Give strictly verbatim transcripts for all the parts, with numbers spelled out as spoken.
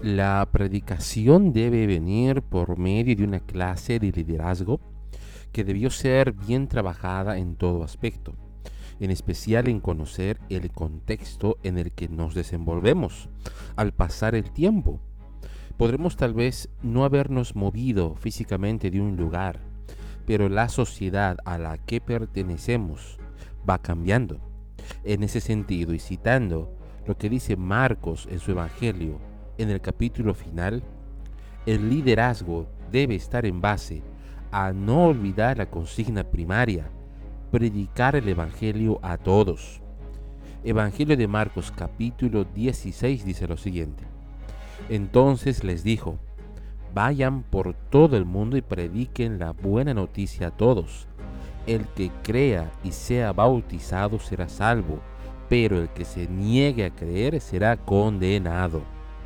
La predicación debe venir por medio de una clase de liderazgo que debió ser bien trabajada en todo aspecto, en especial en conocer el contexto en el que nos desenvolvemos. Al pasar el tiempo, podremos tal vez no habernos movido físicamente de un lugar, pero la sociedad a la que pertenecemos va cambiando. En ese sentido, y citando lo que dice Marcos en su Evangelio, en el capítulo final, el liderazgo debe estar en base a no olvidar la consigna primaria: predicar el Evangelio a todos. Evangelio de Marcos capítulo dieciséis dice lo siguiente: Entonces les dijo, vayan por todo el mundo y prediquen la buena noticia a todos. El que crea y sea bautizado será salvo, pero el que se niegue a creer será condenado.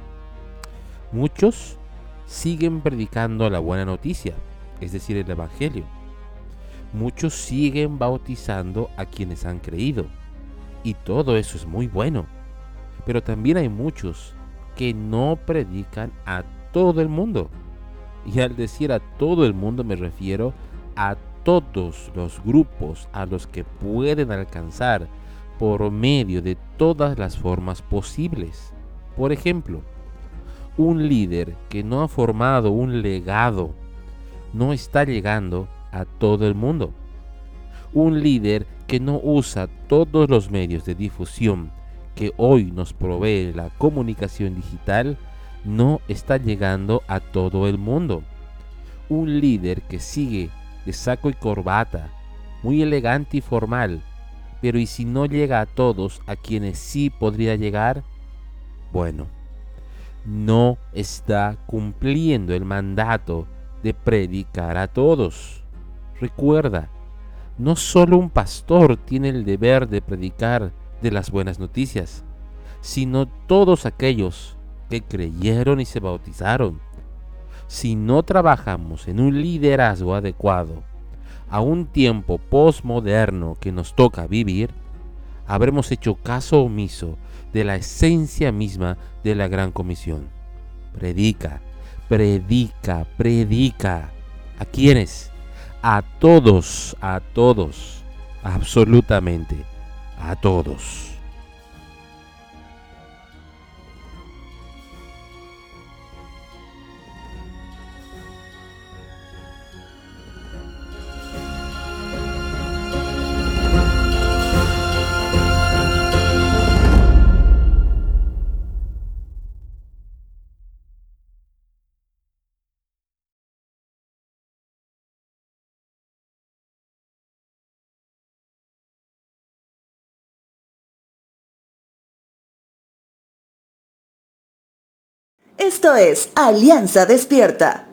Muchos siguen predicando la buena noticia, es decir, el Evangelio. Muchos siguen bautizando a quienes han creído, y todo eso es muy bueno. Pero también hay muchos que no predican a todo el mundo. Y al decir a todo el mundo me refiero a todos los grupos a los que pueden alcanzar por medio de todas las formas posibles. Por ejemplo, un líder que no ha formado un legado no está llegando a todo el mundo. Un líder que no usa todos los medios de difusión que hoy nos provee la comunicación digital no está llegando a todo el mundo. Un líder que sigue de saco y corbata, muy elegante y formal, pero ¿y si no llega a todos a quienes sí podría llegar? Bueno, no está cumpliendo el mandato de predicar a todos. Recuerda, no solo un pastor tiene el deber de predicar de las buenas noticias, sino todos aquellos que creyeron y se bautizaron. Si no trabajamos en un liderazgo adecuado a un tiempo posmoderno que nos toca vivir, habremos hecho caso omiso de la esencia misma de la Gran Comisión. Predica, predica, predica. ¿A quiénes? A todos, a todos, absolutamente a todos. Esto es Alianza Despierta.